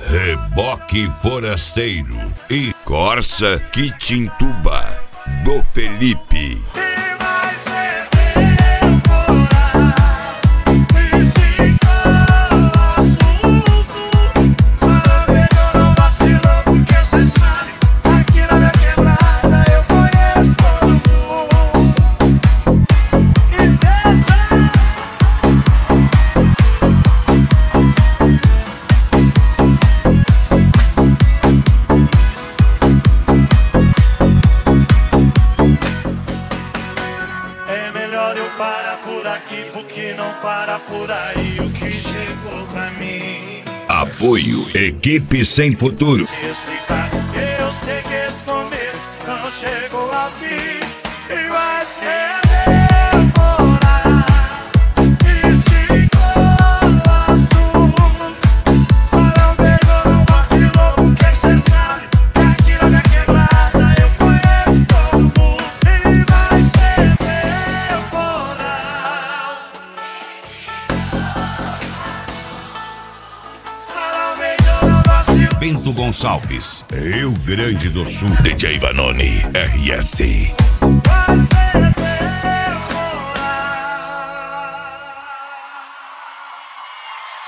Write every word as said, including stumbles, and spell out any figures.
Reboque Forasteiro e Corsa Quitintuba, do Felipe. Para por aqui, porque não para por aí o que chegou pra mim. Apoio Equipe Sem Futuro. Eu sei que esse começo não chegou ao fim e vai ser temporário. Esticou o assunto, só não pegou, não vacilou, porque cê sabe que aqui na minha quebrada eu conheço todo mundo e vai ser temporário. Bento Gonçalves, Rio Grande do Sul. D J Vanoni, R S.